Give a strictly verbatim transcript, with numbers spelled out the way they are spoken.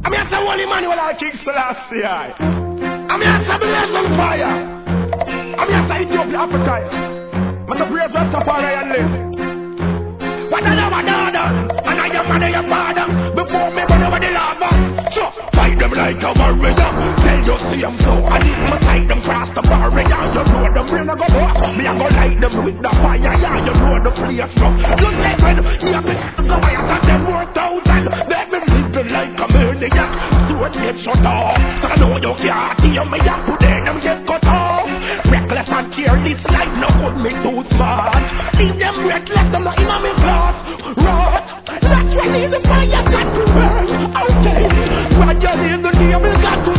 I mean, I say, Holy man, will I kick Selassie? I mean, I say, bless on fire. I mean, I say, Ethiopia appetite. But the praise Rastafari and live. What I know, what I done, and I am mother, your father. Before me, but over the lava. So, fight them like a warrior. Tell you, see them so. I need to fight them cross the barrier. You know them, bring a go up. Me, I go light them with the fire. Yeah, you know the place from. Look like when me, I be go by a them four thousand. Let me live like a murderer. So it get shut off. So I know you can't see me, I put them get cut off. Reckless and careless like no good me too smart. Leave them reckless, them not in a me class. Rot, that's when the fire got to burn. Okay, Roger in the name, got to